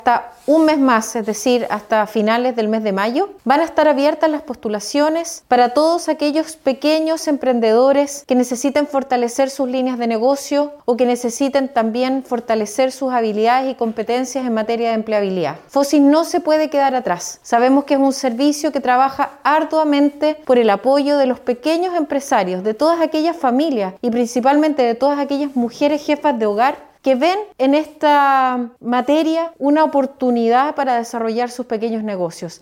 hasta un mes más, es decir, hasta finales del mes de mayo, van a estar abiertas las postulaciones para todos aquellos pequeños emprendedores que necesiten fortalecer sus líneas de negocio o que necesiten también fortalecer sus habilidades y competencias en materia de empleabilidad. FOSIS no se puede quedar atrás. Sabemos que es un servicio que trabaja arduamente por el apoyo de los pequeños empresarios, de todas aquellas familias y principalmente de todas aquellas mujeres jefas de hogar que ven en esta materia una oportunidad para desarrollar sus pequeños negocios.